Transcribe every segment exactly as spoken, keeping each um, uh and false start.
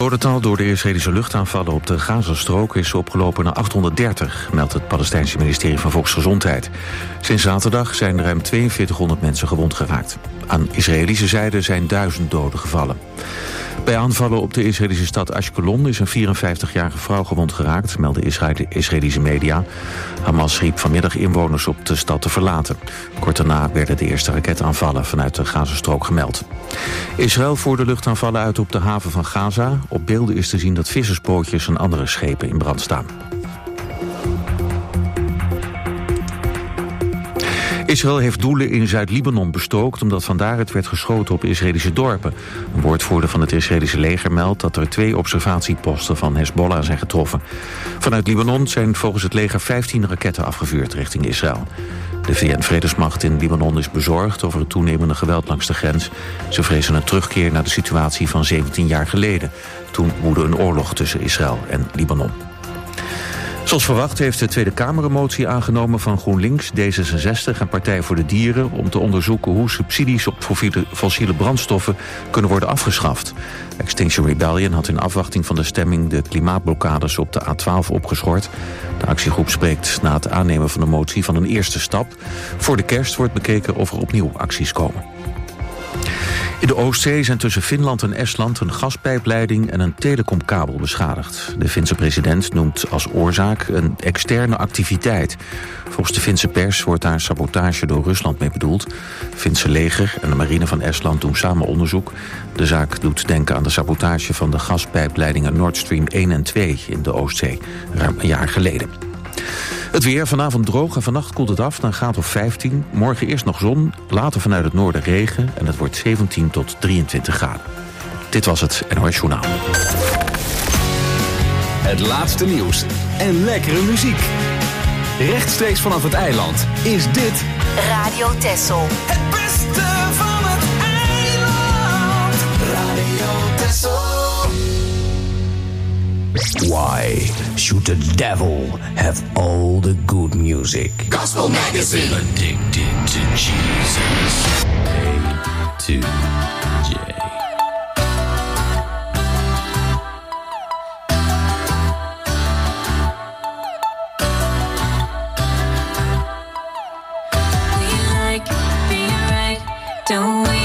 dodental door de Israëlische luchtaanvallen op de Gazastrook is opgelopen naar achthonderddertig, meldt het Palestijnse ministerie van Volksgezondheid. Sinds zaterdag zijn ruim tweeënveertighonderd mensen gewond geraakt. Aan Israëlische zijde zijn duizend doden gevallen. Bij aanvallen op de Israëlische stad Ashkelon is een vierenvijftigjarige vrouw gewond geraakt, melden Israël- Israëlische media. Hamas riep vanmiddag inwoners op de stad te verlaten. Kort daarna werden de eerste raketaanvallen vanuit de Gazastrook gemeld. Israël voerde luchtaanvallen uit op de haven van Gaza. Op beelden is te zien dat vissersbootjes en andere schepen in brand staan. Israël heeft doelen in Zuid-Libanon bestookt omdat vandaar het werd geschoten op Israëlische dorpen. Een woordvoerder van het Israëlische leger meldt dat er twee observatieposten van Hezbollah zijn getroffen. Vanuit Libanon zijn volgens het leger vijftien raketten afgevuurd richting Israël. De V N-vredesmacht in Libanon is bezorgd over het toenemende geweld langs de grens. Ze vrezen een terugkeer naar de situatie van zeventien jaar geleden. Toen woedde een oorlog tussen Israël en Libanon. Zoals verwacht heeft de Tweede Kamer een motie aangenomen van GroenLinks, D zesenzestig en Partij voor de Dieren om te onderzoeken hoe subsidies op fossiele brandstoffen kunnen worden afgeschaft. Extinction Rebellion had in afwachting van de stemming de klimaatblokkades op de A twaalf opgeschort. De actiegroep spreekt na het aannemen van de motie van een eerste stap. Voor de kerst wordt bekeken of er opnieuw acties komen. In de Oostzee zijn tussen Finland en Estland een gaspijpleiding en een telecomkabel beschadigd. De Finse president noemt als oorzaak een externe activiteit. Volgens de Finse pers wordt daar sabotage door Rusland mee bedoeld. Het Finse leger en de marine van Estland doen samen onderzoek. De zaak doet denken aan de sabotage van de gaspijpleidingen Nord Stream één en twee in de Oostzee, ruim een jaar geleden. Het weer, vanavond droog en vannacht koelt het af naar een graad of vijftien. Morgen eerst nog zon, later vanuit het noorden regen en het wordt zeventien tot drieëntwintig graden. Dit was het N O S Journaal. Het laatste nieuws en lekkere muziek. Rechtstreeks vanaf het eiland is dit Radio Texel. Het beste van het eiland. Radio Texel. Why should the devil have all the good music? Gospel Magazine. Addicted to Jesus. A to J. We like being right, don't we?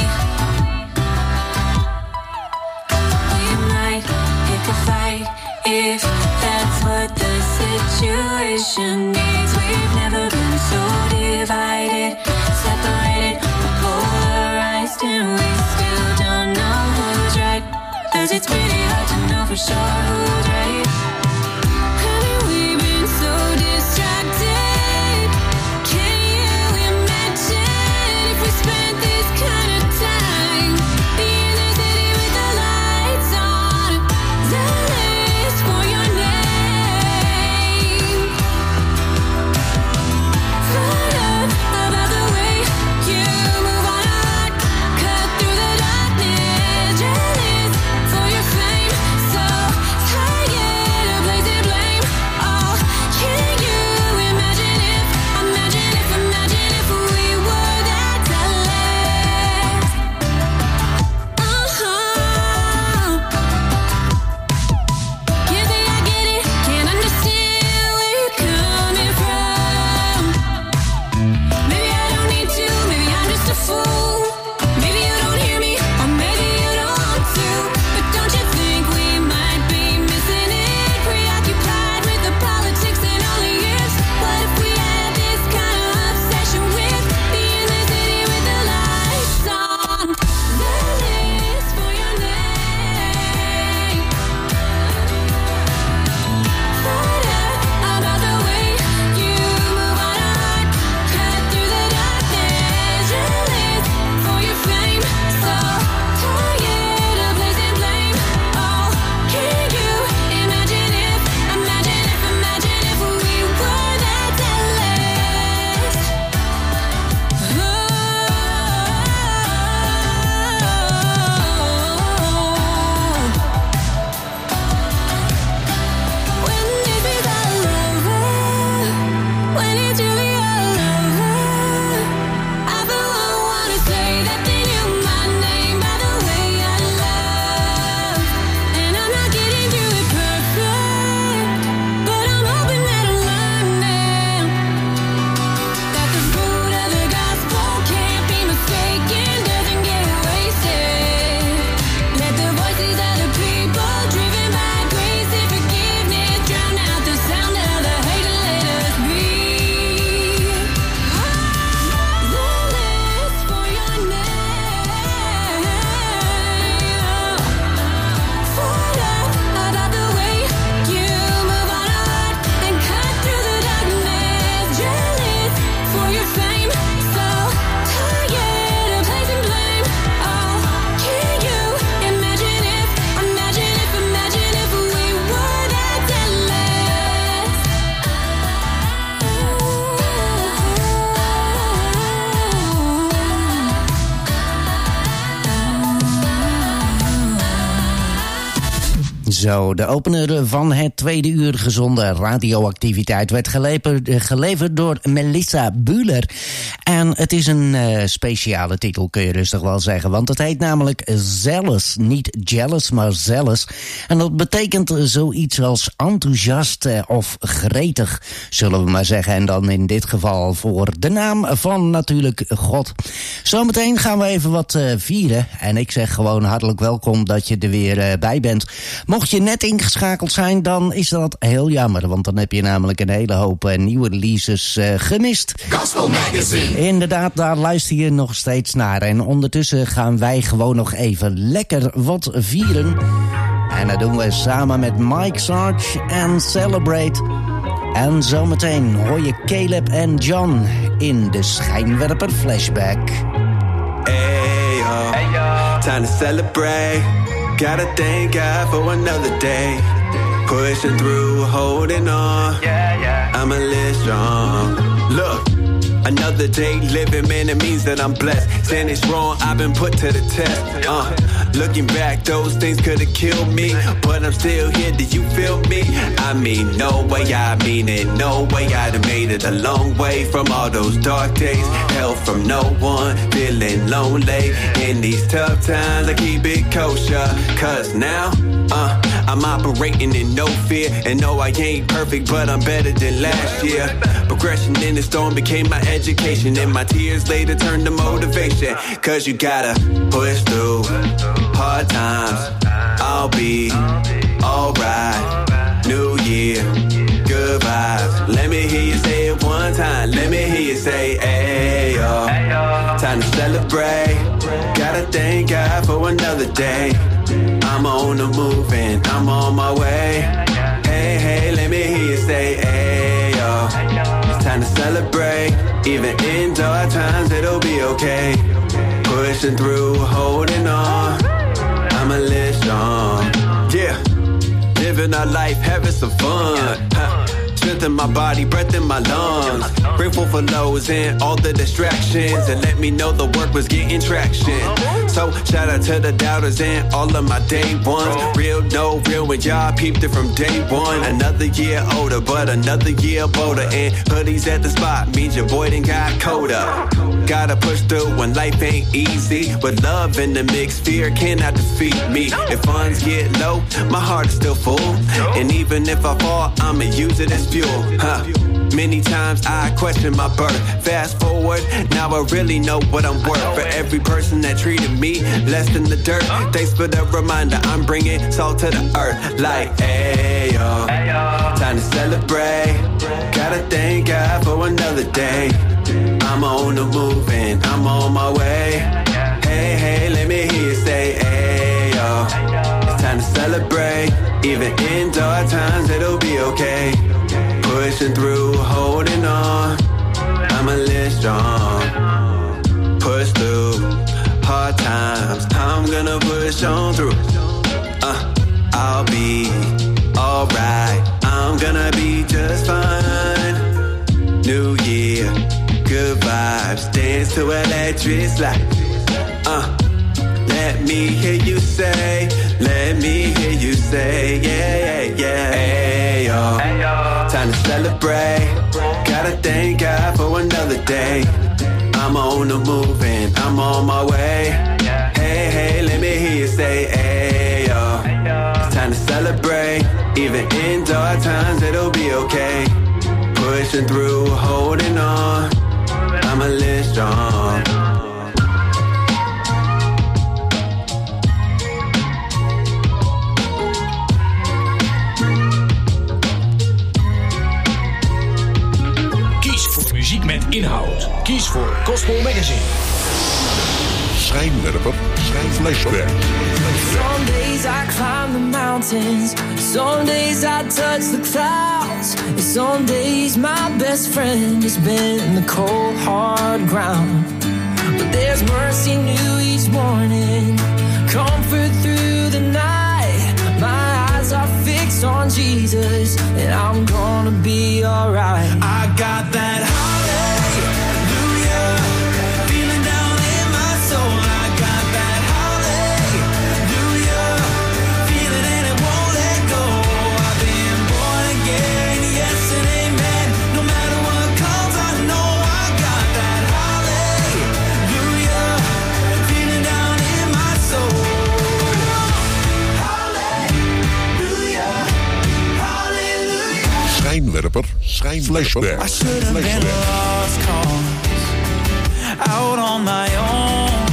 We might pick a fight if that's what the situation needs. We've never been so divided, separated, polarized, and we still don't know who's right. 'Cause it's pretty hard to know for sure who's right. Honey, we've been so distracted. Can you imagine if we spent this kind of time in the city with the lights on? The list for your name. Find out about the way you move on. Cut through the darkness. Jealous for your fame. So Zo, de opener van het tweede uur gezonde radioactiviteit werd geleverd, geleverd door Melissa Bühler. En het is een uh, speciale titel, kun je rustig wel zeggen. Want het heet namelijk Zealous. Niet jealous, maar zealous. En dat betekent zoiets als enthousiast uh, of gretig, zullen we maar zeggen. En dan in dit geval voor de naam van natuurlijk God. Zometeen gaan we even wat uh, vieren. En ik zeg gewoon hartelijk welkom dat je er weer uh, bij bent. Mocht je net ingeschakeld zijn, dan is dat heel jammer. Want dan heb je namelijk een hele hoop uh, nieuwe releases uh, gemist. Gospel Magazine. Inderdaad, daar luister je nog steeds naar. En ondertussen gaan wij gewoon nog even lekker wat vieren. En dat doen we samen met Mike Sarge en Celebrate. En zometeen hoor je Caleb en John in de Schijnwerper Flashback. Hey yo, hey, yo. Time to celebrate. Gotta thank God for another day. Pushing through, holding on. Yeah, yeah. I'ma live strong. Look, another day living, man, it means that I'm blessed. Saying it's wrong, I've been put to the test. Uh, looking back, those things could've killed me, but I'm still here, do you feel me? I mean, no way, I mean it, no way I'd have made it a long way from all those dark days. Hell from no one, feeling lonely. In these tough times, I keep it kosher, cause now, uh, I'm operating in no fear. And no, I ain't perfect, but I'm better than last year. Progression in the storm became my education, and my tears later turned to motivation. Cause you gotta push through hard times. I'll be alright. New year, good vibes. Let me hear you say it one time. Let me hear you say, ayo. Time to celebrate. Gotta thank God for another day. I'm on the move and I'm on my way. Hey, hey, let me hear you say, ayo. It's time to celebrate. Even in dark times, it'll be okay. Pushing through, holding on. I'ma live strong. Yeah, living our life, having some fun. Huh. Strength in my body, breath in my lungs. Grateful for lows and all the distractions, and let me know the work was getting traction. So shout out to the doubters and all of my day ones. Real, no real, when y'all peeped it from day one. Another year older, but another year bolder. And hoodies at the spot means your boy done got colder. Gotta push through when life ain't easy. With love in the mix, fear cannot defeat me. If funds get low, my heart is still full. And even if I fall, I'ma use it as fuel. Huh. Many times I question my birth. Fast forward, now I really know what I'm worth. For every person that treated me less than the dirt. Thanks for the reminder, I'm bringing salt to the earth. Like, ayo, time to celebrate. Gotta thank God for another day. I'm on the move and I'm on my way. Hey, hey, let me hear you say, ayo. It's time to celebrate. Even in dark times, it'll be okay. Pushing through, holding on. I'ma live strong. Push through hard times. I'm gonna push on through. Uh, I'll be alright. I'm gonna be just fine. New year, good vibes. Dance to electric light. Uh, let me hear you say. Let me hear you say, yeah, yeah, yeah. Hey, yo. Hey, yo. Time to celebrate. Gotta thank God for another day. I'm on the move and I'm on my way. Hey, hey, let me hear you say, hey, yo. It's time to celebrate. Even in dark times, it'll be okay. Pushing through, holding on. I'ma live strong. Muziek met inhoud. Kies voor Gospel Magazine. Schijnwerper. Flashback. Some days I climb the mountains. Some days I touch the clouds. And some days my best friend has been in the cold hard ground. But there's mercy new each morning. Comfort through the night. My eyes are fixed on Jesus. And I'm gonna be alright. I got that hallelujah. Feeling down in my soul. I got that hallelujah. Feeling and it won't let Schijnwerper. Schijnwerper. Flashback. I should have been lost cause out on my own,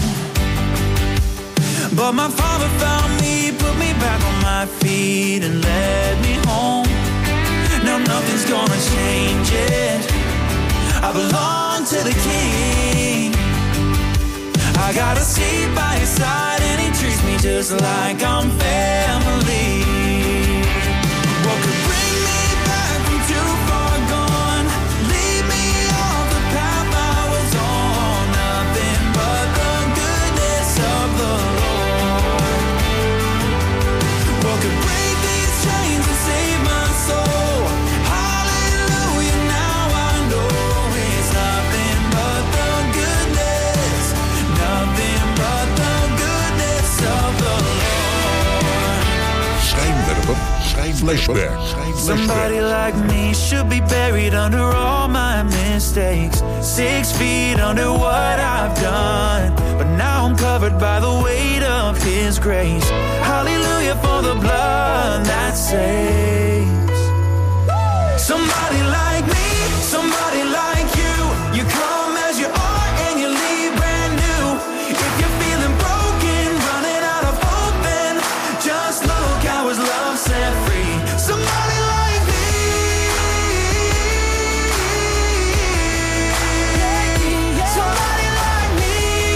but my father found me, put me back on my feet and led me home. Now nothing's gonna change it, I belong to the King. I got a seat by his side and he treats me just like I'm family. What could bring me back from too far gone? Lead me off the path I was on. Nothing but the goodness of the Lord. What could break these chains and save my soul? Hallelujah, now I know it's nothing but the goodness, nothing but the goodness of the Lord. Schijnwerper. Schijnflashback. Somebody like me should be buried under all my mistakes, six feet under what I've done, but now I'm covered by the weight of his grace. Hallelujah for the blood that saves. Somebody like me, somebody like you, you come as you are and you leave brand new. If you're feeling broken, running out of hope, then just look how his love set free. Somebody like me, somebody like me,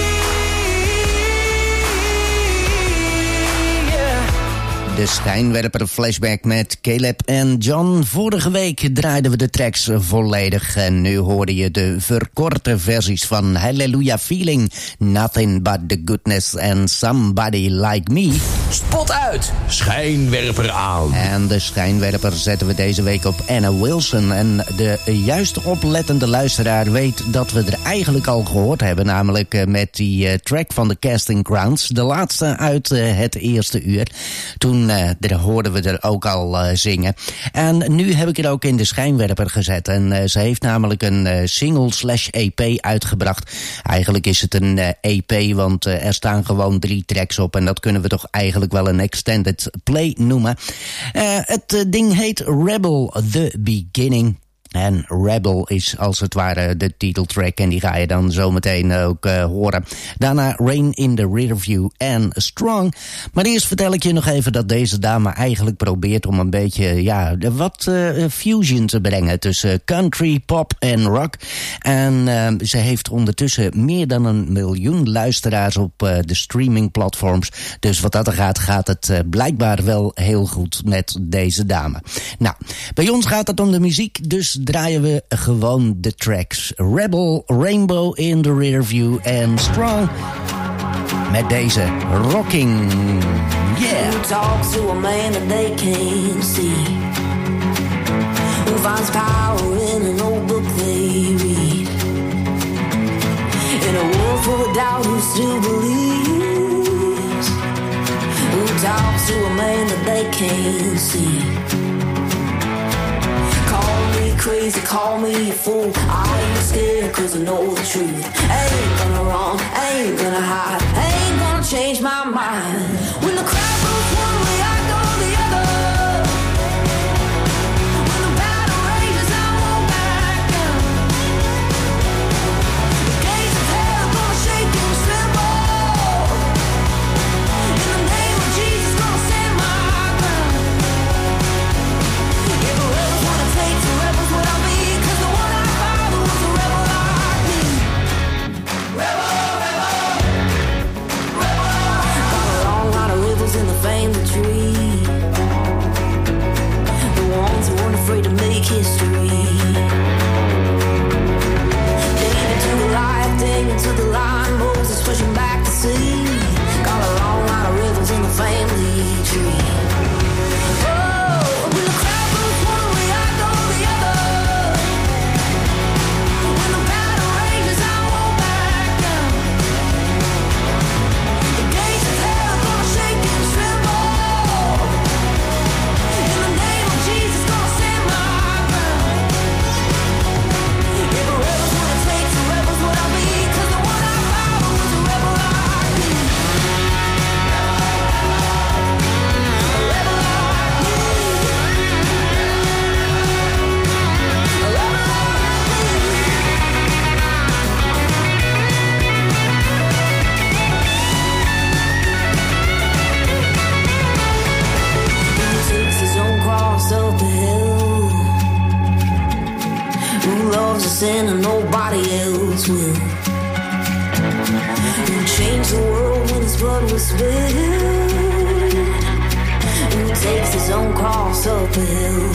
yeah. De Schijnwerper Flashback met Caleb en John. Vorige week draaiden we de tracks volledig en nu hoorde je de verkorte versies van Hallelujah Feeling, Nothing But The Goodness en Somebody Like Me. Spot uit, schijnwerper aan. En de schijnwerper zetten we deze week op Anna Wilson. En de juist oplettende luisteraar weet dat we er eigenlijk al gehoord hebben. Namelijk met die uh, track van de Casting Crowns. De laatste uit uh, het eerste uur. Toen uh, er hoorden we er ook al uh, zingen. En nu heb ik er ook in de schijnwerper gezet. En uh, ze heeft namelijk een uh, single slash E P uitgebracht. Eigenlijk is het een uh, E P, want uh, er staan gewoon drie tracks op. En dat kunnen we toch eigenlijk wel een extended play noemen. Uh, het uh, ding heet Rebel The Beginning. En Rebel is als het ware de titeltrack en die ga je dan zometeen ook uh, horen. Daarna Rain in the Rearview en Strong. Maar eerst vertel ik je nog even dat deze dame eigenlijk probeert om een beetje ja, wat uh, fusion te brengen tussen country, pop en rock. En uh, ze heeft ondertussen meer dan een miljoen luisteraars op uh, de streamingplatforms. Dus wat dat er gaat, gaat het uh, blijkbaar wel heel goed met deze dame. Nou, bij ons gaat het om de muziek, dus draaien we gewoon de tracks. Rebel, Rainbow in the Rearview en Strong met deze Rocking. Yeah. Who talks to a man that they can't see? Who finds power in an old book they read? In a world full of doubt, who still believes? Who talks to a man that they can't see? Crazy, call me a fool. I ain't scared cause I know the truth. I ain't gonna run, I ain't gonna hide, I ain't gonna change my mind. When the crowd goes one way, I go the other. When the battle rages, I won't back down. The gates of hell are gonna shake and tremble. In the name of Jesus, gonna stand my ground. If the rebels wanna take the rebels, in the family tree, the ones who weren't afraid to make history. David to Goliath, Daniel to the lion, Moses pushing back the sea. Got a long line of rivers in the family tree. Oh, when the crowd goes one way, I go the other. When the battle rages, I won't back down. The gates of hell are gonna shake and tremble. In the name of Jesus, gonna stand my ground. loves us and nobody else will. Who changed the world when his blood was spilled? Who takes his own cross up a hill?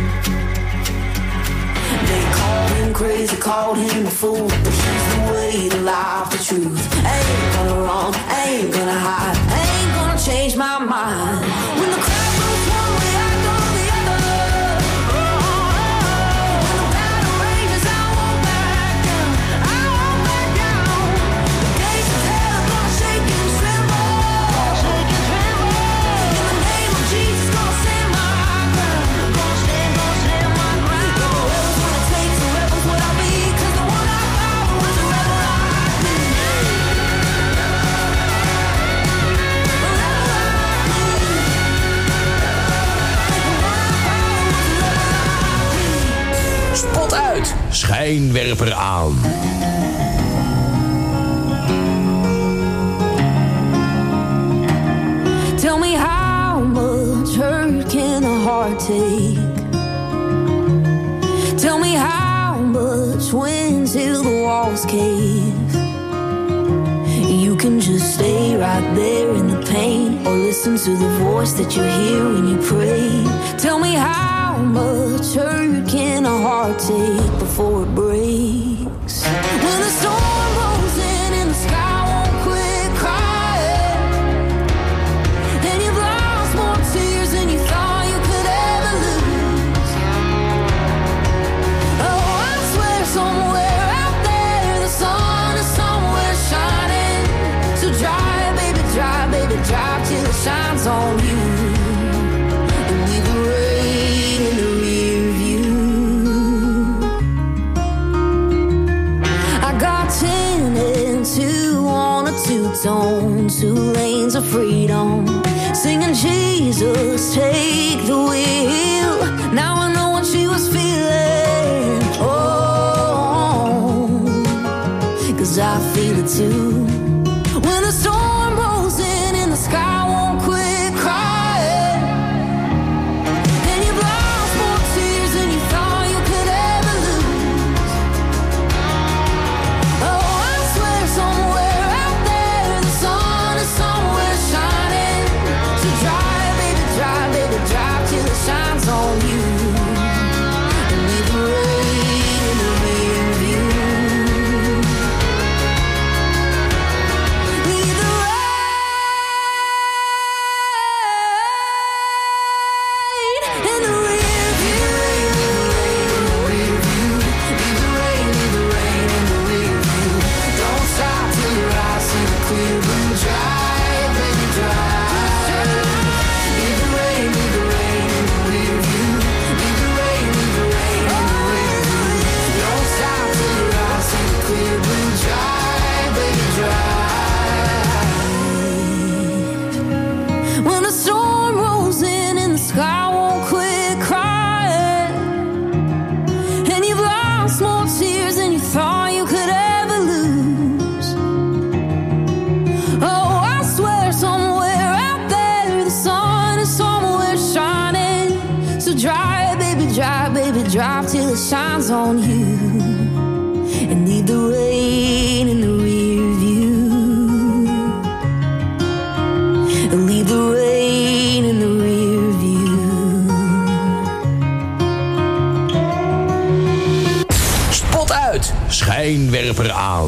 They called him crazy, called him a fool, but he's the way, the life, the truth. Ain't gonna run, ain't gonna hide, ain't gonna change my mind. When the crowd goes one way, I go the other. When the battle rages, I won't back down, I won't back down. The gates of hell are gonna shake and tremble, shake and tremble. In the name of Jesus, gonna stand my ground, gonna stand, gonna stand my ground. Whatever's what it takes, whoever's what I be, 'cause the one I follow is a rebel like me. Spot uit, schijnwerper aan. Tell me how much hurt can a heart take? Tell me how much when till the walls cave. You can just stay right there in the pain, or listen to the voice that you hear when you pray. Tell me how much hurt can a heart take before it breaks? When the storm rolls in and the sky won't quit crying, and you've lost more tears than you thought you could ever lose. Oh, I swear somewhere out there the sun is somewhere shining. So drive, baby, drive, baby, drive till it shines on you. And leave the rain in the rear view. I got ten and two on a two-tone, two lanes of freedom, singing Jesus, take the wheel. Now I know what she was feeling. Oh, 'cause I feel it too. When the storm rolls in and the sky won't quit crying, and you've lost more tears than you thought you could ever lose. Oh, I swear somewhere out there the sun is somewhere shining. So drive, baby, drive, baby, drive till it shines on you. And leave the rain in the rear view. Leave the rain in the rear view. Leave the rain, leave the rain in the rear view. Don't stop till your eyes see the clear blue. Drive, baby, drive. Leave the rain, leave the rain in the rear view. Leave the rain, leave the rain in the rear view. Don't stop till your eyes see the clear blue. Drive, baby, drive. When the storm rolls in and the sky won't quit crying, and you've lost more tears than you thought you could ever lose. Oh, I swear somewhere out there the sun is somewhere shining. So drive, baby, drive, baby, drive till it shines on you. And leave the rain in the rear view. And leave the rain in the rear view. Spot uit, schijnwerper aan.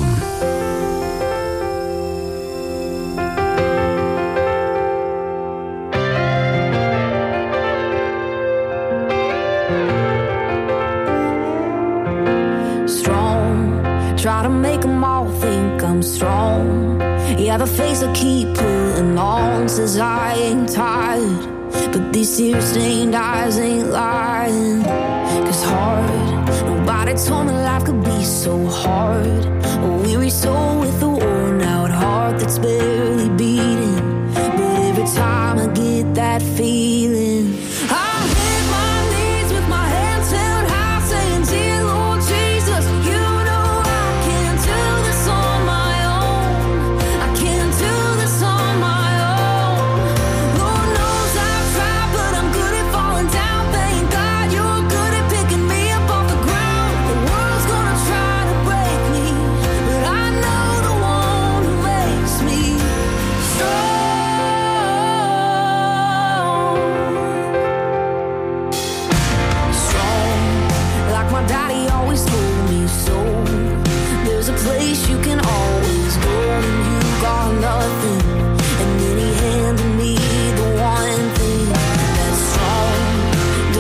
Strong, try to make them all think I'm strong. Yeah, the face I keep putting on says I ain't tired, but these tear-stained eyes ain't lying. 'Cause hard, nobody told me life could be so hard. A weary soul with a worn-out heart that's barely beating. But every time I get that feeling, I hit my knees with my hands held high, saying, "Dear Lord Jesus, you know I can't do this on my own. I can't do this on my own. Lord knows I've tried, but I'm good at falling down. Thank God you're good at picking me up off the ground. The world's gonna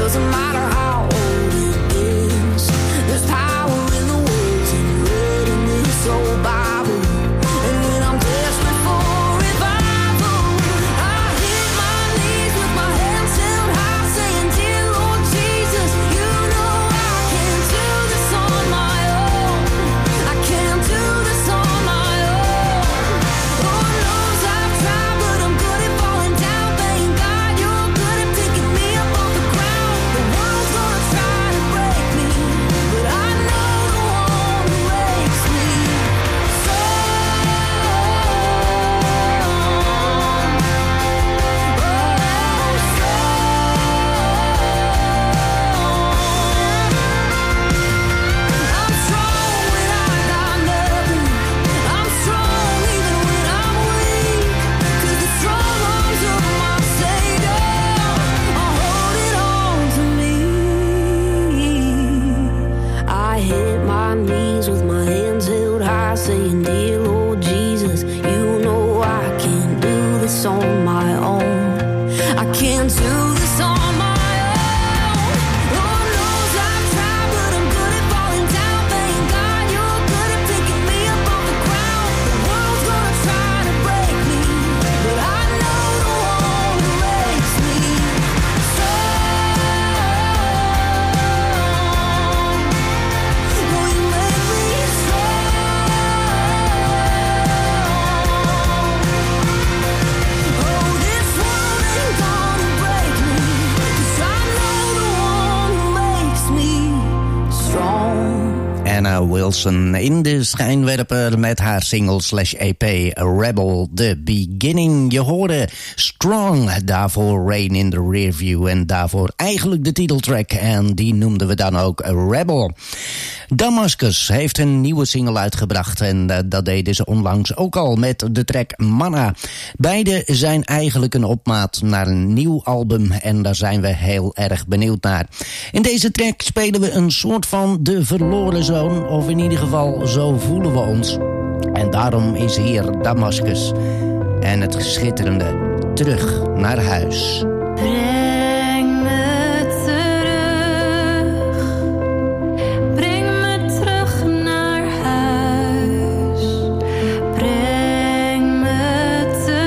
doesn't matter how old it is. There's power in the words and red in this old Bible. And when I'm desperate for revival, I hit my knees with my hands held high, saying, Dear Lord Jesus, you know I can't do this on my own. I can't do this on my own. Lord knows I've tried, but I'm good at falling down. Thank God you're good at picking me up off the ground. The world's gonna try to break me, but I know the one who makes me I'm strong when I got nothing. I'm strong even when I'm weak. 'Cause the strong arms of my Savior are holding on to me. I hit my knees with my hands held high, saying, Dear Lord Jesus, you know I can't do this on my own. I can't do this on my own. Lord knows I've tried, but I'm good at falling down. Thank God you're good at picking me up off the ground. The world's gonna try to break me, but I know the one who makes me strong. Will you make me strong? Oh, this world ain't gonna break me, 'cause I know the one who makes me strong. Anna Wilson in de schijnwerper met haar single slash E P Rebel The Beginning. Je hoorde Strong, daarvoor Rain in the Rearview en daarvoor eigenlijk de titeltrack en die noemden we dan ook Rebel. Damascus heeft een nieuwe single uitgebracht en uh, dat deden ze onlangs ook al met de track Manna. Beide zijn eigenlijk een opmaat naar een nieuw album en daar zijn we heel erg benieuwd naar. In deze track spelen we een soort van de verloren zoon, of in ieder geval zo voelen we ons. En daarom is hier Damascus en het schitterende Terug naar huis. Breng me terug, breng me terug naar huis. Breng me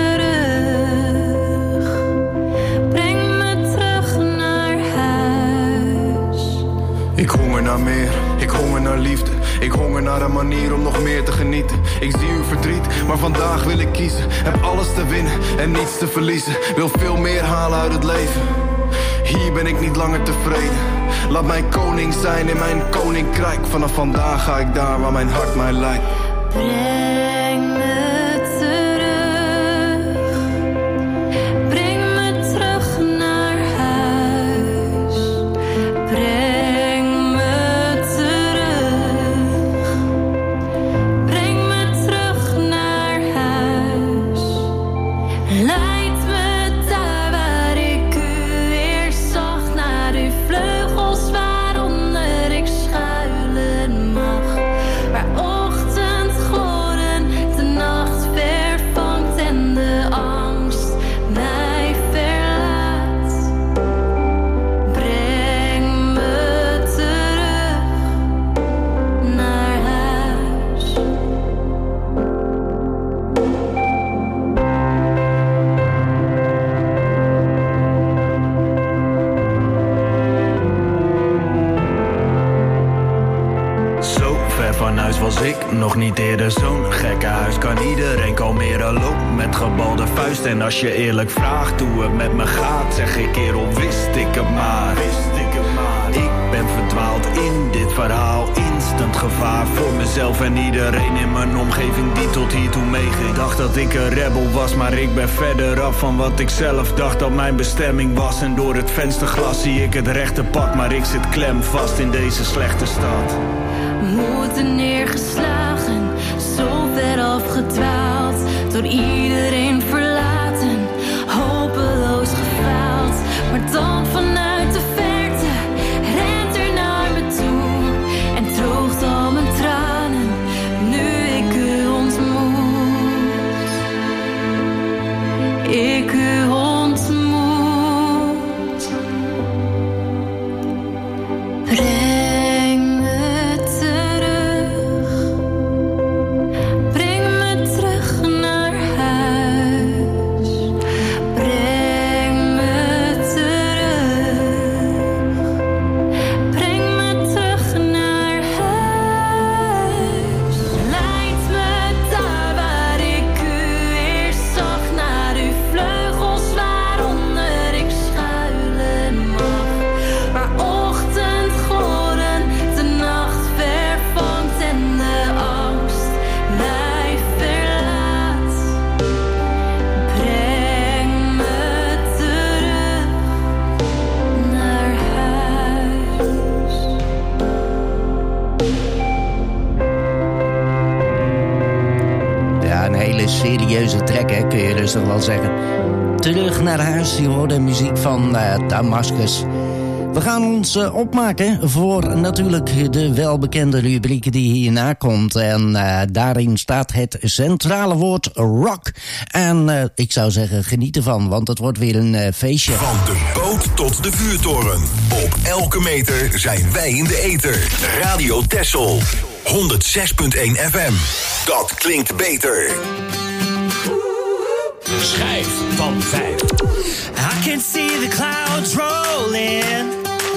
terug, breng me terug naar huis. Ik honger naar meer, ik honger naar liefde. Ik honger naar een manier om nog meer te genieten. Ik zie uw verdriet, maar vandaag wil ik kiezen. Heb alles te winnen en niets te verliezen. Wil veel meer halen uit het leven. Hier ben ik niet langer tevreden. Laat mij koning zijn in mijn koninkrijk. Vanaf vandaag ga ik daar waar mijn hart mij leidt. Breng me terug, breng me terug naar huis. Breng me terug, breng me terug naar huis. Leid me daar waar ik u eerst zag, naar uw vleugels waaronder ik schuilen mag. Waar ochtendgloren de nacht vervangt en de angst mij verlaat. Breng me terug naar huis. Zo ver van huis was ik, nog niet eerder zo'n gekke huis. Kan iedereen kalmeren, loop met gebalde vuist. En als je eerlijk vraagt hoe het met me gaat, zeg ik kerel, wist ik het maar. Ik ben verdwaald in dit verhaal, instant gevaar voor mezelf en iedereen in mijn omgeving die tot hiertoe meeging. Ik dacht dat ik een rebel was, maar ik ben verder af van wat ik zelf dacht dat mijn bestemming was. En door het vensterglas zie ik het rechte pad, maar ik zit klem vast in deze slechte stad. Moeten neergeslagen, zo ver afgedwaald, door iedereen verlaten, hopeloos gefaald. Maar dan vanuit de verte rent er naar me toe en droogt al mijn tranen, nu ik u ontmoet. Ik u ontmoet. serieuze track, hè, kun je rustig wel zeggen. Terug naar huis, je hoort de muziek van uh, Damascus. We gaan ons uh, opmaken voor natuurlijk de welbekende rubriek die hierna komt. En uh, daarin staat het centrale woord rock. En uh, ik zou zeggen, geniet ervan, want het wordt weer een uh, feestje. Van de boot tot de vuurtoren. Op elke meter zijn wij in de ether. Radio Texel. honderd zes komma één F M. Dat klinkt beter. Schijf van vijf. I can see the clouds rolling.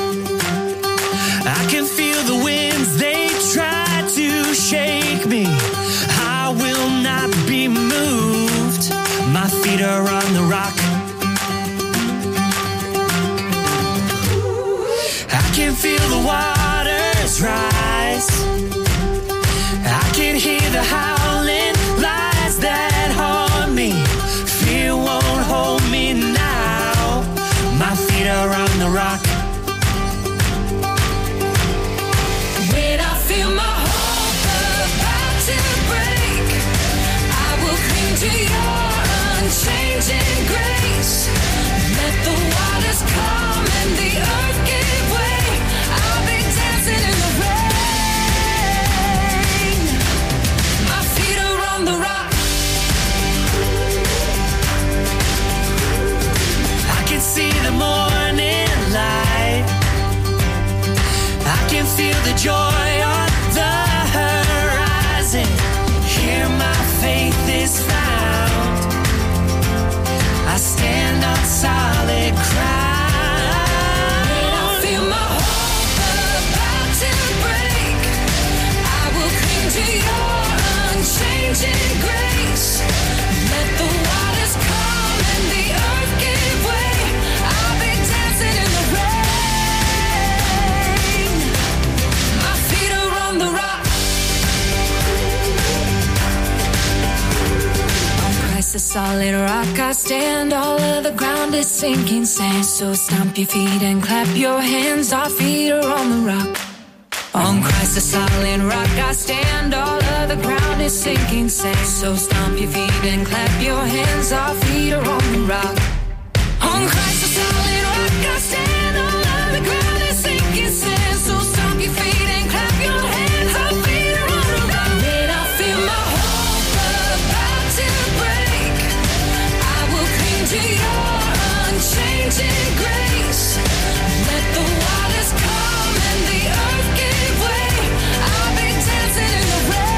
I can feel the winds, they try to shake me. I will not be moved. My feet are on the rock. I can feel the waters rise. I can hear the howling lies that haunt me. Fear won't hold me now. My feet are on the rock. When I feel my hope about to break, I will cling to your unchanging grace. Let the waters come and the earth give way. I'll be dancing in the rain. My feet are on the rock. I can see the morning light. I can feel the joy on the horizon. Here my faith is found. I stand on solid ground. When I feel my hope about to break, I will cling to your unchanging grace. Let the waters come and the earth give way. I'll be dancing in the rain. My feet are on the rock. On Christ the solid rock I stand. All of the ground is sinking sand. So stomp your feet and clap your hands. Our feet are on the rock. On Christ the solid rock I stand. All of the ground is sinking sand. So stomp your feet and clap your hands. Our feet are on the rock. On Christ the solid rock I stand. All of the ground is sinking sand. So stomp your feet and clap your hands. Our feet are on the rock. When I feel my hope about to break, I will cling to your unchanging grace. Let the waters come and the earth give way. I'll be dancing in the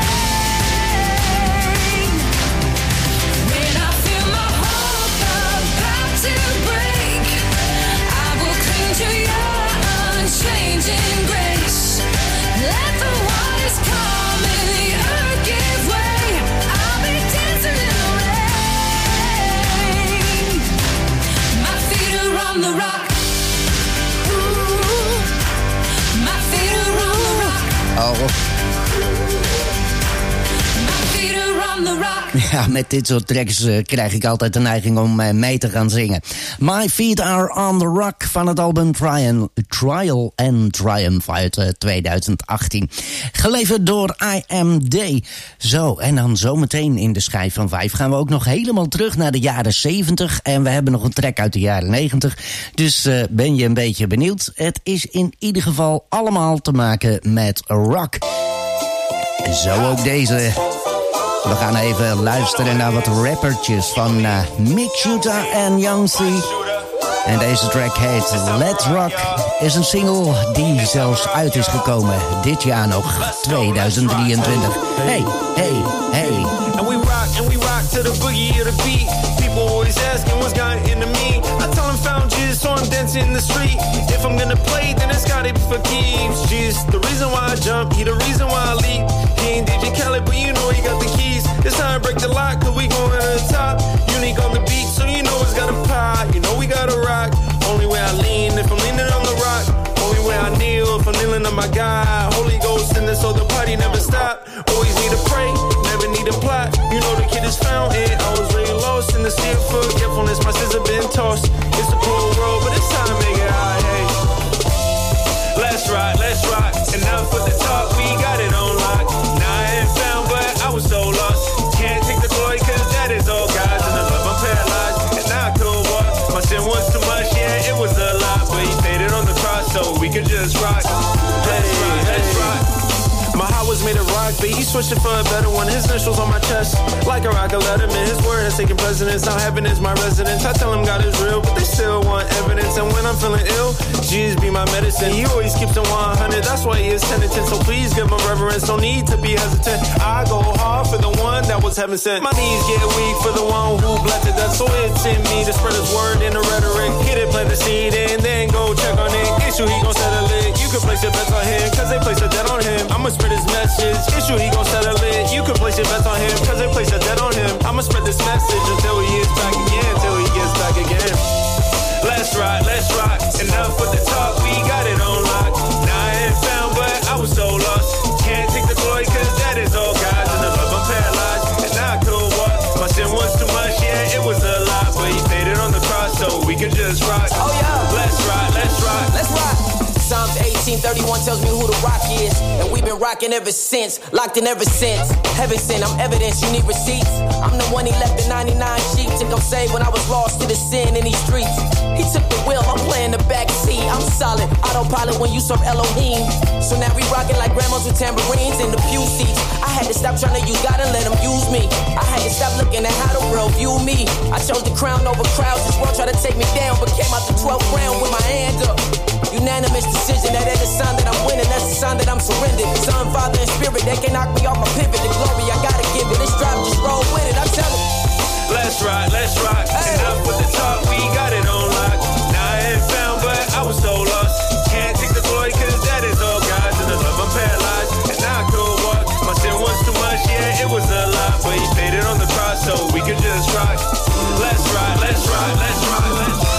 rain. When I feel my hope about to break, I will cling to your unchanging grace. Let the waters come and the earth give way. I'll be dancing in the rain. My feet are on the rock. Ooh, my feet are on the rock. Oh. My feet are on the rock. Ja, met dit soort tracks uh, krijg ik altijd de neiging om uh, mee te gaan zingen. My Feet Are On The Rock van het album Trial, Trial and Triumph uit uh, tweeduizend achttien. Geleverd door I Am Day. Zo, en dan zometeen in de schijf van vijf gaan we ook nog helemaal terug naar de jaren zeventig. En we hebben nog een track uit de jaren negentig. Dus uh, ben je een beetje benieuwd? Het is in ieder geval allemaal te maken met rock. Zo ook deze. We gaan even luisteren naar wat rappertjes van uh, Mick Shooter en Young C. En deze track heet Let's Rock. Is een single die zelfs uit is gekomen dit jaar nog, tweeduizend drieëntwintig. Hey, hey, hey. And we rock, and we rock to the boogie of the beat. People always asking what's got into me. I tell them found jizz, so I'm dancing in the street. If I'm gonna play, then it's gotta be for keeps. Jizz, the reason why I jump, he the reason why I leap. He ain't D J Khaled, but you know he got the keys. It's time to break the lock, cause we going to the top. Unique on the beat, so you know it's gotta pop. You know we gotta rock. Only way I lean, if I'm leaning on the rock. Only way I kneel, if I'm kneeling on my God. Holy Ghost in this, so the party never stop. Always need to pray, never need a plot. You know the kid is found it. I was really lost in the sea of forgetfulness. My sins have been tossed. It's a cold world, but it's time to make it high. Hey, let's rock, let's rock. And now for the talk, we got it on lock. Now I ain't found, but I was so lost. Can't take the glory, cause that so we could just rock. Let's rock, let's rock. My heart was made of rock, but he switched it for a better one. His initials on my chest, like a rocket letterman. His word has taken precedence, now heaven is my residence. I tell him God is real, but they still want evidence. And when I'm feeling ill, Jesus be my medicine. He always keeps it one hundred, that's why he is penitent. So please give him reverence, no need to be hesitant. I go hard for the one that was heaven sent. My knees get weak for the one who blessed it. So it's in me to spread his word in the rhetoric. Get it, plant the seed, and then go check on it. Issue, he gon' settle it. You can place your bets on him, cause they place a debt on him. I'ma spread his message. Issue, he gon' settle it. You can place your bets on him, cause they place a debt on him. I'ma spread this message until he is back again, till he gets back again. Let's rock, let's rock. Enough with the talk, we got it on lock. Now I ain't found, but I was so lost. Can't take the glory, cause that is all God's. And the love I'm paralyzed, and now I could walk. My sin was too much, yeah, it was a lot. But he paid it on the cross, so we could just rock. Oh yeah. Let's rock, let's rock. Let's rock. Psalms eighteen thirty-one tells me who the rock is. And we've been rocking ever since, locked in ever since. Heaven sent, I'm evidence, you need receipts. I'm the one he left the ninety-nine sheep. Took him saved when I was lost to the sin in these streets. He took the wheel, I'm playing the back seat. I'm solid, autopilot when you serve Elohim. So now we rocking like grandmas with tambourines in the pew seats. I had to stop trying to use God and let him use me. I had to stop looking at how the world view me. I chose the crown over crowds. This world tried to take me down, but came out the twelfth round with my hand up. Unanimous decision, that ain't a sign that I'm winning. That's a sign that I'm surrendered. Son, Father, and Spirit, they can knock me off my pivot. The glory, I gotta give it. This drive, just roll with it. I tell them. Let's rock, let's rock. Hey. Enough with the talk, we got it on lock. Now I ain't found, but I was so lost. Can't take the glory, cause that is all God's. And the love I'm paralyzed, and now I could walk. My sin was too much, yeah, it was a lot. But he paid it on the cross, so we could just rock. Let's rock, let's rock, let's rock, let's rock.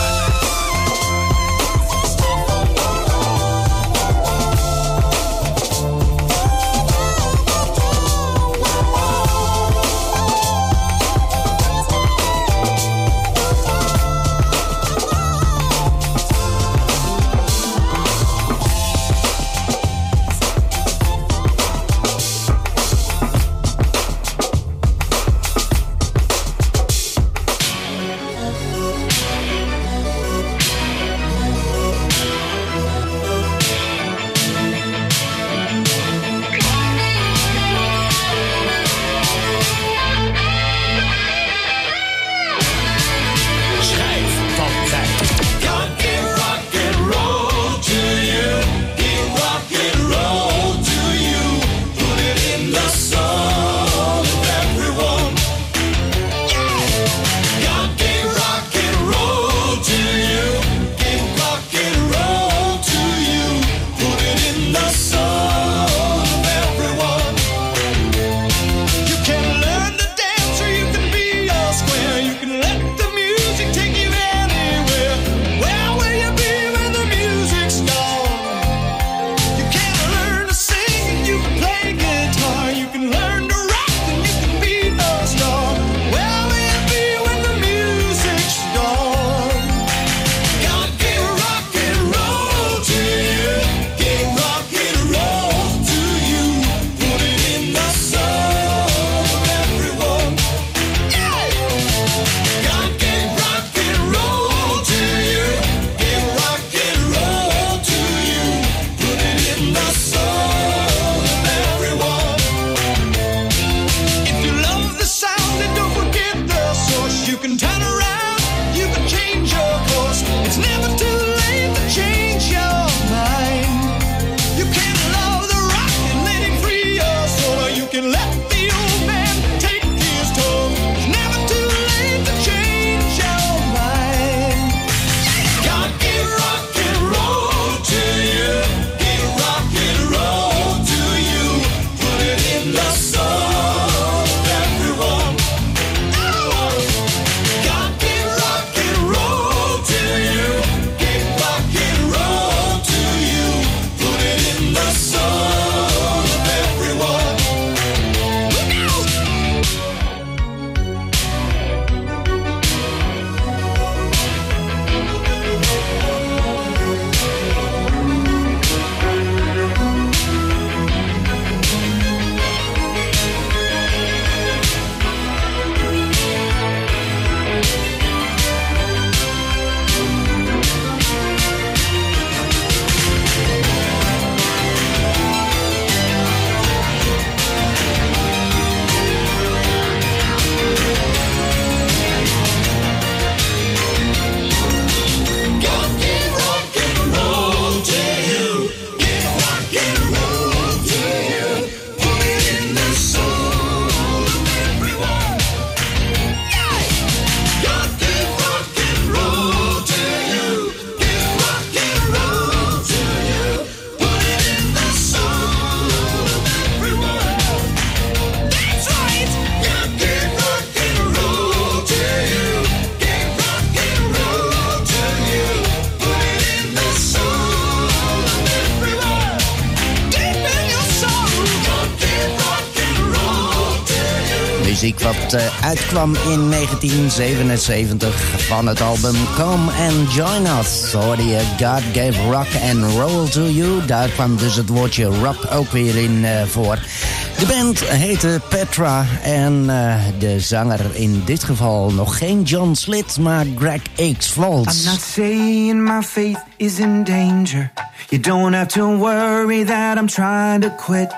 muziek wat uh, uitkwam in negentien zevenenzeventig van het album Come and Join Us. Hoorde je God Gave Rock and Roll to You. Daar kwam dus het woordje rock ook weer in uh, voor. De band heette Petra en uh, de zanger in dit geval nog geen John Slitt, maar Greg X-Folds. I'm not saying my faith is in danger. You don't have to worry that I'm trying to quit.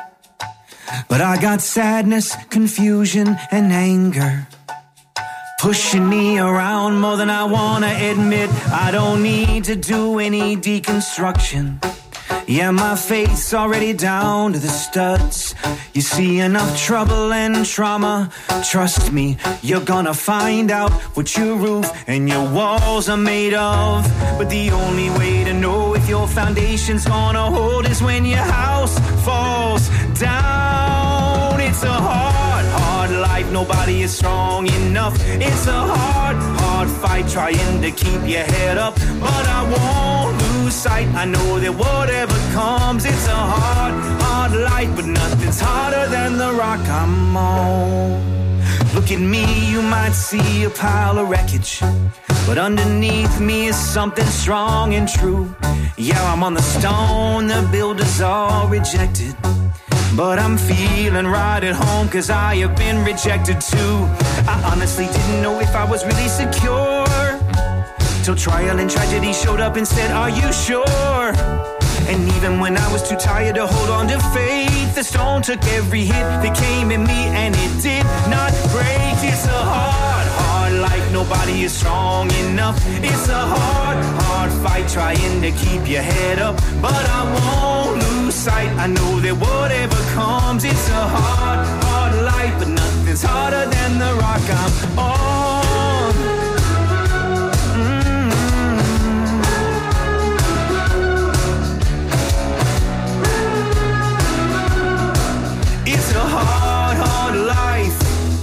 But I got sadness, confusion, and anger pushing me around more than I wanna admit. I don't need to do any deconstruction. Yeah, my faith's already down to the studs. You see enough trouble and trauma. Trust me, you're gonna find out what your roof and your walls are made of. But the only way to know if your foundation's gonna hold is when your house falls down. It's a hard, hard life. Nobody is strong enough. It's a hard, hard fight trying to keep your head up. But I won't lose sight. I know that whatever comes, it's a hard, hard life. But nothing's harder than the rock I'm on. Look at me, you might see a pile of wreckage, but underneath me is something strong and true. Yeah, I'm on the stone the builders all rejected, but I'm feeling right at home, cause I have been rejected too. I honestly didn't know if I was really secure, till trial and tragedy showed up and said, are you sure? And even when I was too tired to hold on to faith, the stone took every hit that came at me, and it did not break. It's a hard, hard life. Nobody is strong enough. It's a hard, hard fight trying to keep your head up, but I won't lose sight. I know that whatever comes, it's a hard, hard life. But nothing's harder than the rock I'm on. It's a hard, hard life.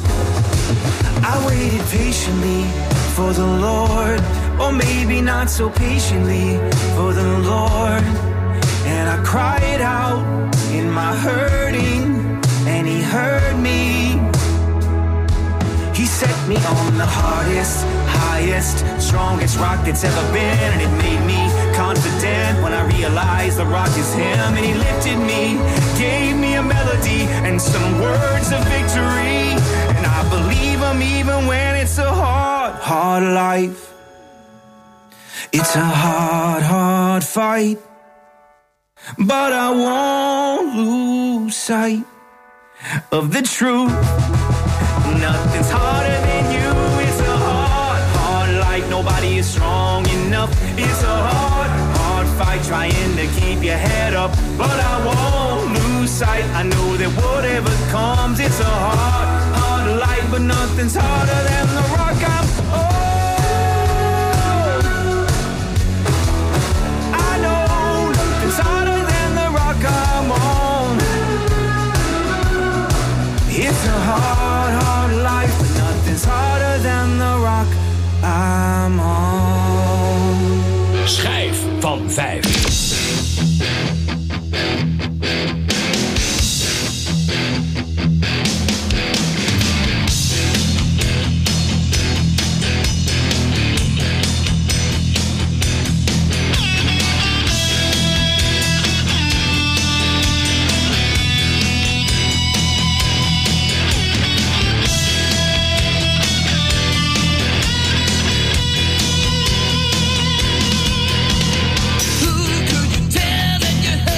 I waited patiently for the Lord, or maybe not so patiently for the Lord. And I cried out in my hurting, and He heard me. He set me on the hardest, highest, strongest rock that's ever been, and it made me confident when I realized the rock is Him. And He lifted me, gave me a melody and some words of victory, and I believe Him even when it's a hard, hard life. It's a hard, hard fight, but I won't lose sight of the truth. Nothing's harder than you. It's a hard, hard life. Nobody is strong enough. It's a hard, hard fight trying to keep your head up, but I won't lose sight. I know that whatever comes, it's a hard, hard life. But nothing's harder than the rock I'm on. I know nothing's harder than the rock I'm on. It's a hard, hard life, but nothing's harder than the rock I'm on. Schijf van vijf. Who could you tell that you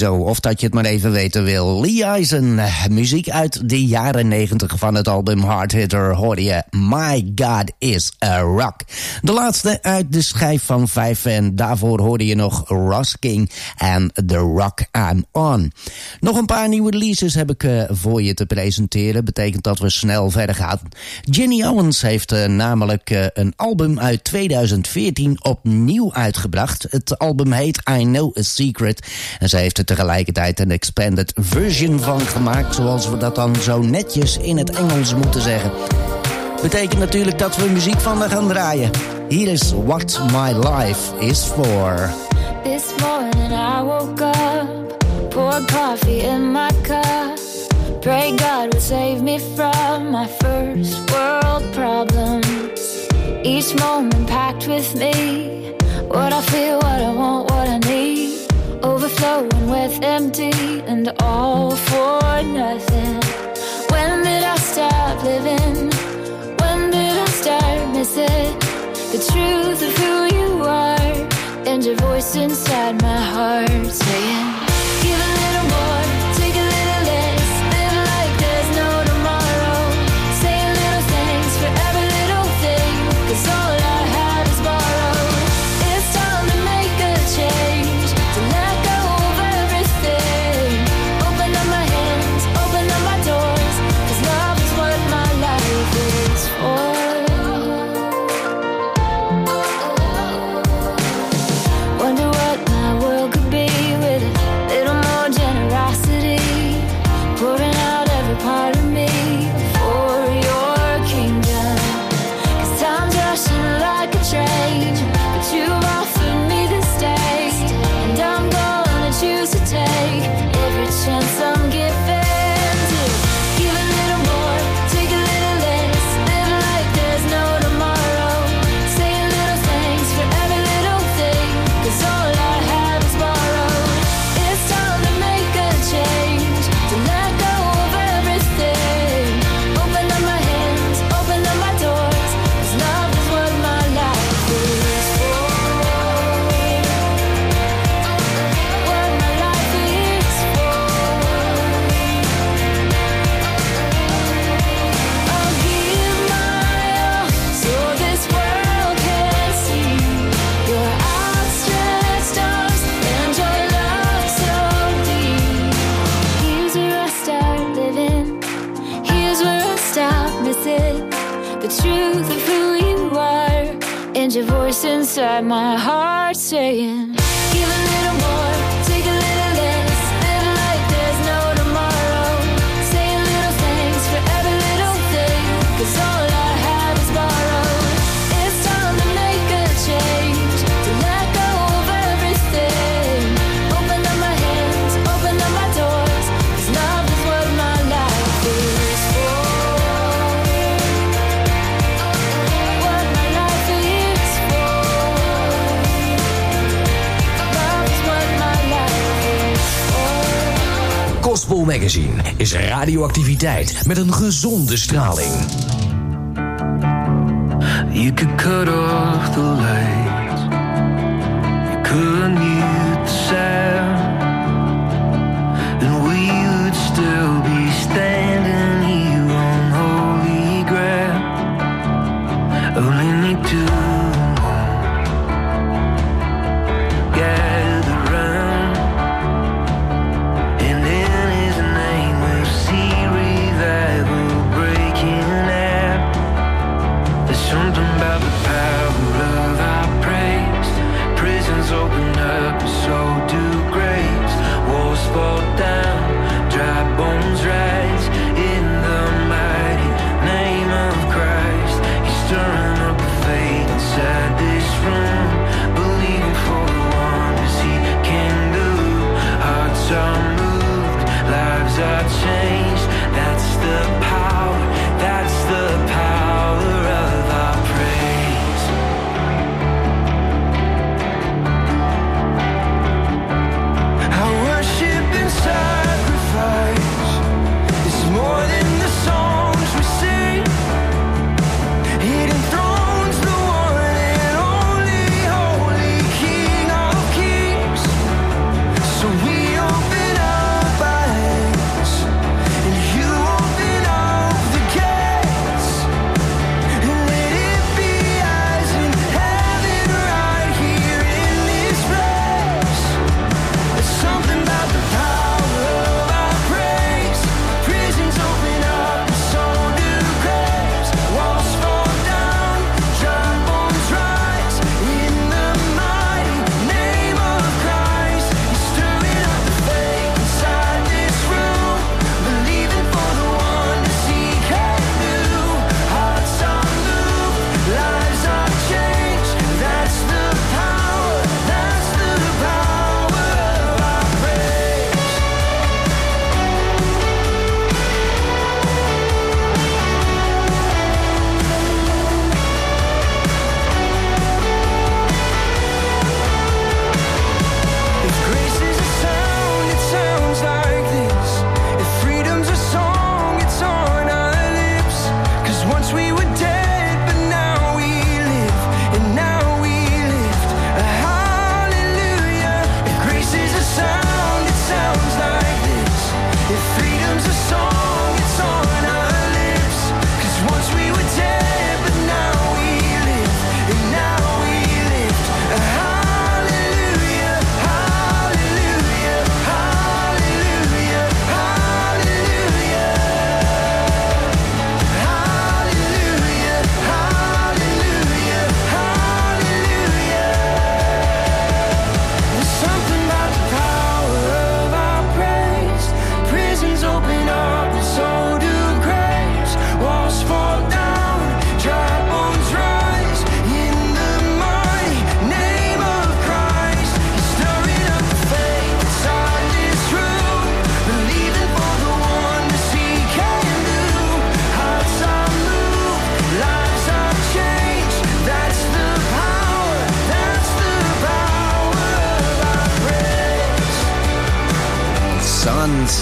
zo. Of dat je het maar even weten wil. Lee Eisen, muziek uit de jaren negentig van het album Hard Hitter hoorde je My God is a Rock. De laatste uit de schijf van vijf en daarvoor hoorde je nog Ross King en The Rock I'm On. Nog een paar nieuwe releases heb ik uh, voor je te presenteren. Betekent dat we snel verder gaan. Jenny Owens heeft uh, namelijk uh, een album uit tweeduizend veertien opnieuw uitgebracht. Het album heet I Know a Secret. En ze heeft er tegelijkertijd een expanded version van gemaakt, zoals we dat dan zo netjes in het Engels moeten zeggen. Betekent natuurlijk dat we muziek van haar gaan draaien. Hier is What My Life Is For. This morning I woke up, poured coffee in my cup. Pray God would save me from my first world problems. Each moment packed with me, what I feel, what I want, what I need. Overflowing with empty and all for nothing. When did I stop living? When did I start missing the truth of who you are? And your voice inside my heart saying, give a little more, take a little less, live like there's no tomorrow. Say little things for every little thing, 'cause all I have is borrowed. It's time to make a change, to let go of everything. Open up my hands, open up my doors, 'cause love is what my life is for. Wonder what my world could be with a little more generosity, pouring out every part of me for your kingdom. 'Cause time's rushing like a train, but you've offered me this day, and I'm gonna choose to take every chance I'm given to give a little more, take a little less, live like there's no tomorrow. Say little things for every little thing, 'cause all I have is borrowed. It's time to make a change, to let go of everything. Open up my hands, open up my doors, 'cause love is what my life is for. What my life is for. I'll give my all so this world can see your outstretched arms and your love so deep. Here's where I start living, here's where I stop missing the truth of who you are, and your voice inside my heart saying, give a little more, take a little less, live like there's no tomorrow. Say little things for every little thing, 'cause all I have is borrowed. It's time to make a change, to let go of everything. Open up my hands, open up my doors, 'cause love is what my life is for. What my life is for. Love is what my life is for. Gospel Magazine is radioactiviteit met een gezonde straling. You could cut off the lights, you could mute the sound, and we would still be standing here on holy ground. Only need to gather round, and in His name we'll see revival breaking out. There's something about the power of our praise. Prisons open up, so do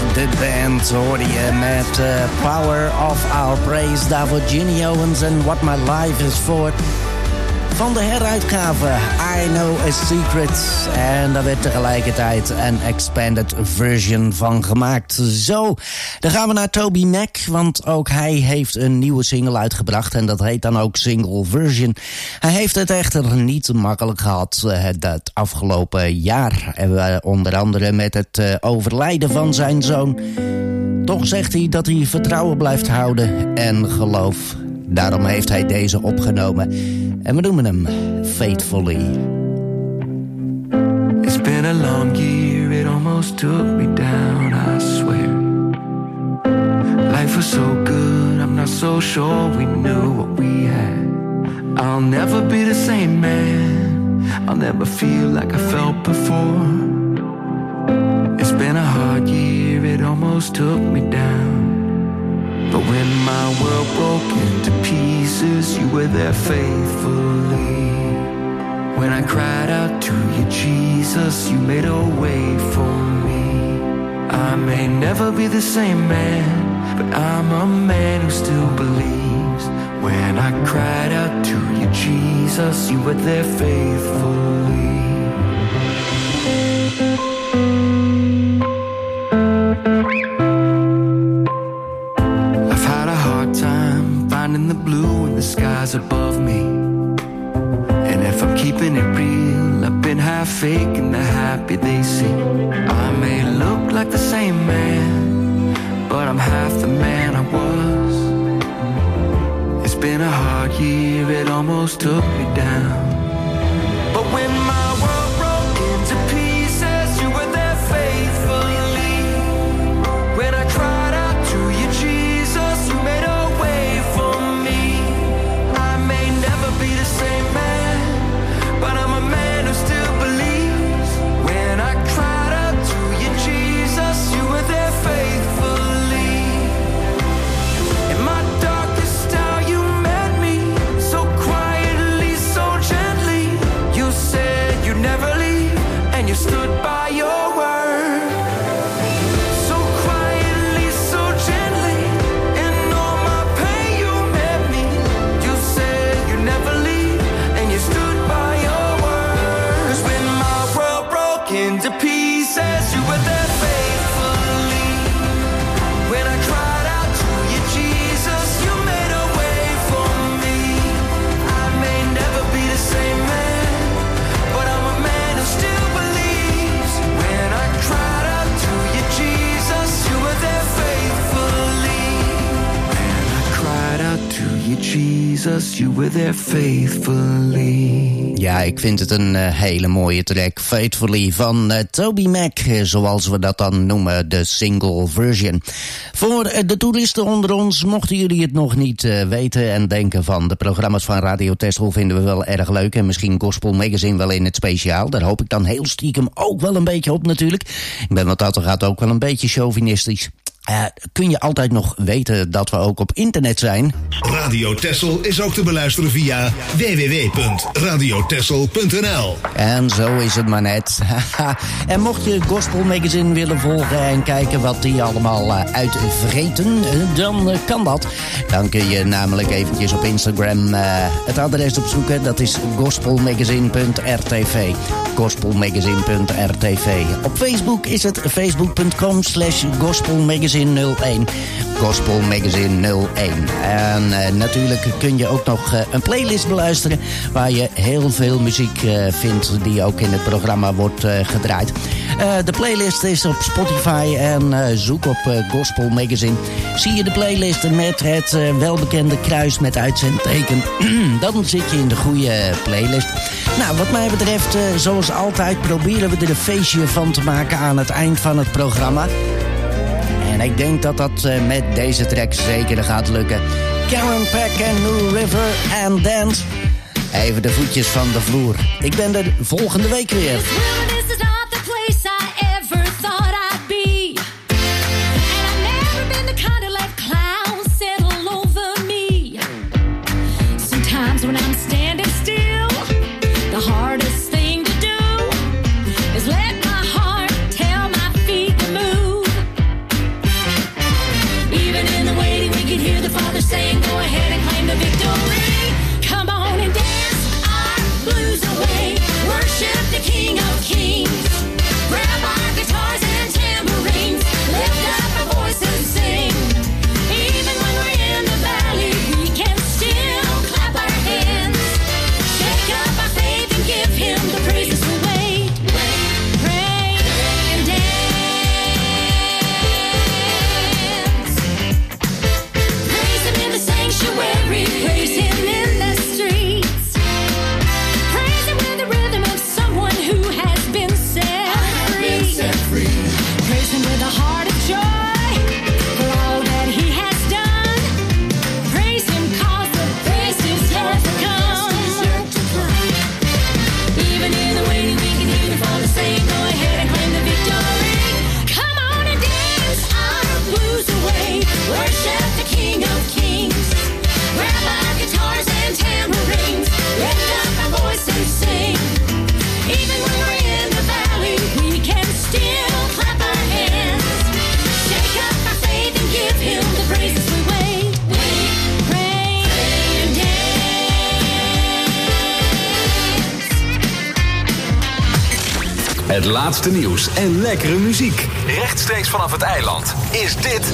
The Band hoorde je met uh, Power of Our Praise. Daarvoor Ginny Owens en What My Life Is For. Van de heruitgave I Know A Secret. En daar werd tegelijkertijd een expanded version van gemaakt. Zo, dan gaan we naar Toby Mac. Want ook hij heeft een nieuwe single uitgebracht. En dat heet dan ook Single Version. Hij heeft het echter niet makkelijk gehad uh, dat afgelopen jaar. En uh, onder andere met het uh, overlijden van zijn zoon. Toch zegt hij dat hij vertrouwen blijft houden en geloof. Daarom heeft hij deze opgenomen. En we noemen hem Faithfully. It's been a long year, it almost took me down, I swear. Life was so good, I'm not so sure we knew what we had. I'll never be the same man, I'll never feel like I felt before. It's been a hard year, it almost took me down. But when my world broke into pieces, you were there faithfully. When I cried out to you, Jesus, you made a way for me. I may never be the same man, but I'm a man who still believes. When I cried out to you, Jesus, you were there faithfully. In the blue and the skies above me. And if I'm keeping it real, I've been half fake and the happy they see. I may look like the same man, but I'm half the man I was. It's been a hard year, it almost took me down. But when my world broke into pieces, you were there faithfully. When I cried out to you, Jesus, you made a way for me. I may never be the same man, but I'm a man who still believes. When I cried out to you, Jesus, you were there faithfully. In my darkest hour, you met me so quietly, so gently. You said you'd never leave, and you stood by your word. So quietly, so gently, in all my pain you met me. You said you'd never leave, and you stood by your word. 'Cause when my world broke into pieces, you were there faithfully. When I cried out to you, Jesus, you made a way for me. I may never be the same man, but I'm a man who still believes. When I cried out to you, Jesus, you were there faithfully. When I cried out to you, Jesus, you were there faithfully. Ja, ik vind het een uh, hele mooie track. Faithfully van uh, Toby Mac, uh, zoals we dat dan noemen, de single version. Voor uh, de toeristen onder ons, mochten jullie het nog niet uh, weten en denken van de programma's van Radio Texel vinden we wel erg leuk. En misschien Gospel Magazine wel in het speciaal. Daar hoop ik dan heel stiekem ook wel een beetje op natuurlijk. Ik ben wat dat er gaat ook wel een beetje chauvinistisch. Uh, kun je altijd nog weten dat we ook op internet zijn? Radio Texel is ook te beluisteren via w w w punt radio texel punt n l. En zo is het maar net. En mocht je Gospel Magazine willen volgen en kijken wat die allemaal uh, uitvreten, uh, dan uh, kan dat. Dan kun je namelijk eventjes op Instagram uh, het adres opzoeken. Dat is gospelmagazine punt r t v. gospelmagazine punt r t v. Op Facebook is het facebook punt com slash gospelmagazine nul één. Gospel Magazine nul één. En uh, natuurlijk kun je ook nog uh, een playlist beluisteren waar je heel veel muziek uh, vindt die ook in het programma wordt uh, gedraaid. Uh, de playlist is op Spotify en uh, zoek op uh, Gospel Magazine. Zie je de playlist met het uh, welbekende kruis met uitzendteken, dan zit je in de goede playlist. Nou, wat mij betreft, uh, zoals altijd, proberen we er een feestje van te maken aan het eind van het programma. En ik denk dat dat uh, met deze track zeker gaat lukken. Karen Peck en New River and Dance. Even de voetjes van de vloer. Ik ben er volgende week weer. When I'm standing still, the hardest thing to do is let my heart tell my feet to move. Het laatste nieuws en lekkere muziek. Rechtstreeks vanaf het eiland is dit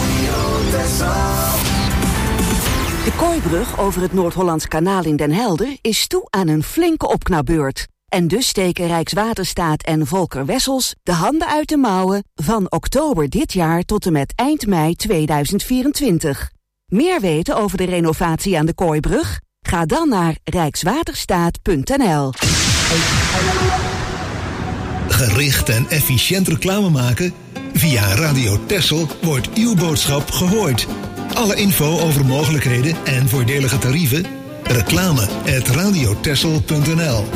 De Kooibrug over het Noord-Hollands Kanaal in Den Helder is toe aan een flinke opknapbeurt. En dus steken Rijkswaterstaat en Volker Wessels de handen uit de mouwen van oktober dit jaar tot en met eind mei tweeduizend vierentwintig. Meer weten over de renovatie aan de Kooibrug? Ga dan naar rijkswaterstaat punt n l. Gericht en efficiënt reclame maken? Via Radio Texel wordt uw boodschap gehoord. Alle info over mogelijkheden en voordelige tarieven? Reclame at radiotexel punt n l.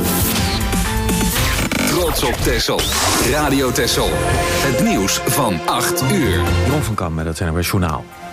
Trots op Texel. Radio Texel. Het nieuws van acht uur. Ron van Kam met het N O S Journaal.